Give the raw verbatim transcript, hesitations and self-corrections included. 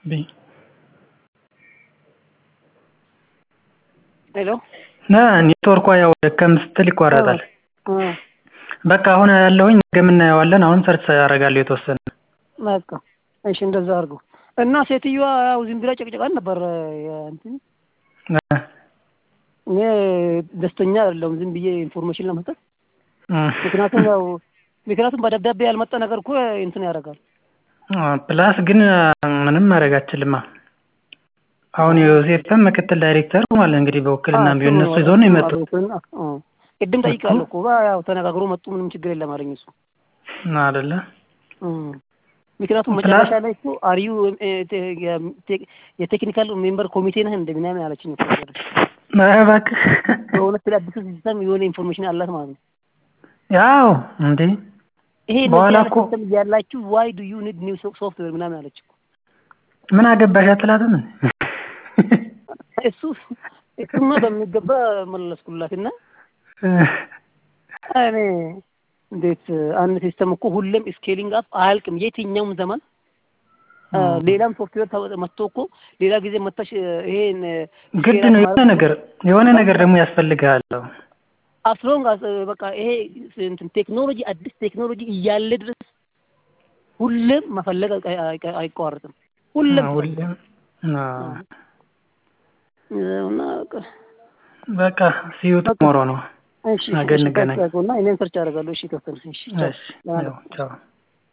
ቢ ሄሎ ና ኔትወርኩ ያው ደከም ስትል ይቋረጣል በቃ አሁን ያለሁኝ ነገ እናየዋለን አሁን ሰርች አደርጋለሁ የተወሰነ በቃ እሺ እንደዛ አድርጉ እና ሴትዮዋ ያው ዝም ብላ ጨቅጨቃን ነበር እንትን እኔ ደስተኛ አይደለሁም ዝም ብዬ ኢንፎርሜሽን ለመስጠት ምክንያቱም ያው ምክንያቱም በደብዳቤ ያልመጣ ነገር እኮ እንትን ያደርጋል ፕላስ ግን ምንም ማድረግ አትችልማ አሁን ዮሴፍም ምክትል ዳይሬክተር ማለት እንግዲህ በወክልና ቢሆን እነሱ ይዘው ነው የመጡት ቅድም ጠይቃለሁ እኮ ያው ተነጋግሮ መጡ ምንም ችግር የለም አለኝ እሱ አይደለ ምክንያቱም መጨረሻ ላይ እኮ አሪዩ የቴክኒካል ሜምበር ኮሚቴ ነህ እንደምናምን አለችኝ እኮ ማባክ በእውነት ስለ አዲስ ሲስተም የሆነ ኢንፎርሜሽን አላት ማለት ነው ያው እንዴ ይሄ በኋላ እኮ ሲስተም ያላችሁ why do you need new software ምናምን አለች እኮ ምን አገባሽ አትላትም እሱ እሱማ በሚገባ መለስኩላትና እኔ እንዴት አንድ ሲስተም እኮ ሁሌም ስኬሊንግ አፕ አያልቅም የትኛውም ዘመን ሌላም ሶፍትዌር መጥቶ እኮ ሌላ ጊዜ መጣሽ ይሄን ግድ ነው የሆነ ነገር የሆነ ነገር ደግሞ ያስፈልጋል አስሎንግ በቃ ይሄ እንትን ቴክኖሎጂ አዲስ ቴክኖሎጂ እያለ ድረስ ሁሌም መፈለግ አይቋረጥም ሁሌም ሁሌም እና በቃ ሲዩ ቶሞሮ ነው እሺ ነገ እንገናኝ እና እኔን ሰርች አደርጋለሁ እሺ ከፈተን እሺ እሺ ቻው